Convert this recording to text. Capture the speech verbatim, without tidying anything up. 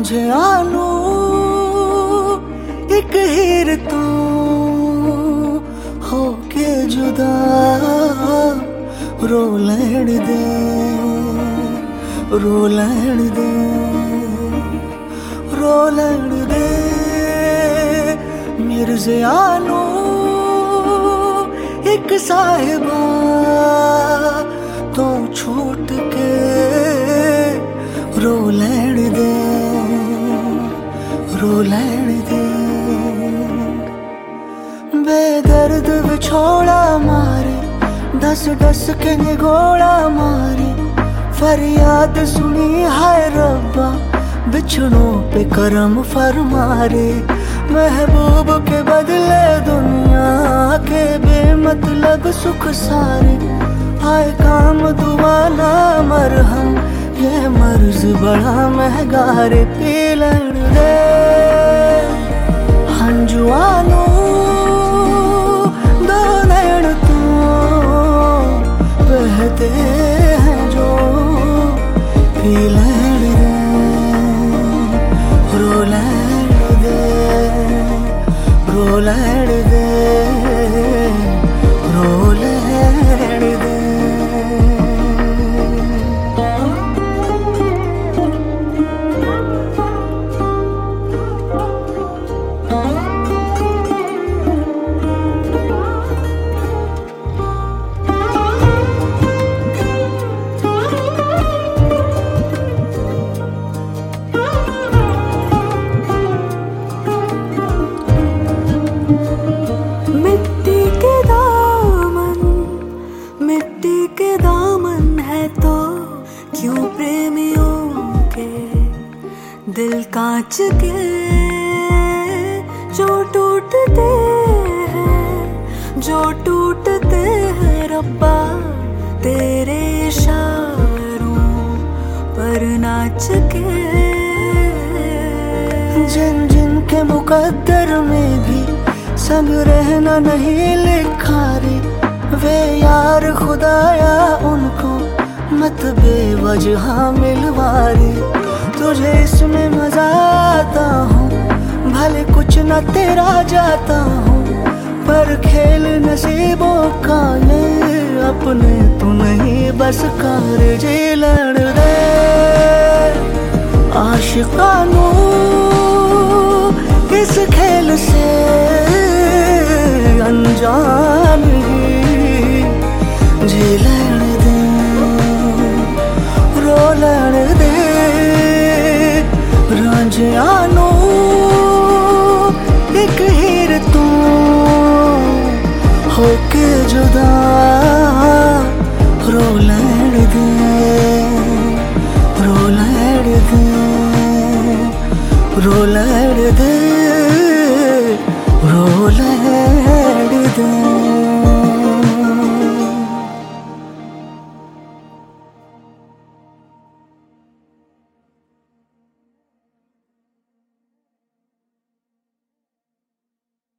समझे आनू एक हीर तू होके जुदा रो लैण दे रो लैण दे रो लैण दे मिर्ज़ियानू एक साहिबा तो छूट के रो लैण दे रो लैण दे बेदर्द विछोड़ा मारे दस दस के निगोड़ा मारे फरियाद सुनी हाय रब्बा बिछड़ों पे करम फरमारे महबूब के बदले दुनिया के बेमतलब सुख सारे आए काम दुआ ना मरहम ये मर्ज बड़ा महंगा रे पी लैण दे हंजुआनू दो नैण तू बहते हैं जो पी लैण दे रो लैण दे रो लैण दे रो लैण दे। क्यों प्रेमियों के दिल कांच के जो टूटते हैं जो टूटते हैं रब्बा तेरे इशारों पर नाच के जिन जिन के मुकद्दर में भी संग रहना नहीं लिखा रे वे यार खुदाया उनको मत बेवजह मिलवारे तुझे इसमें मजा आता हूँ भले कुछ न तेरा जाता हूँ पर खेल नसीबों का ये अपने तू नहीं बस कार जी लड़ दे आशिकानू।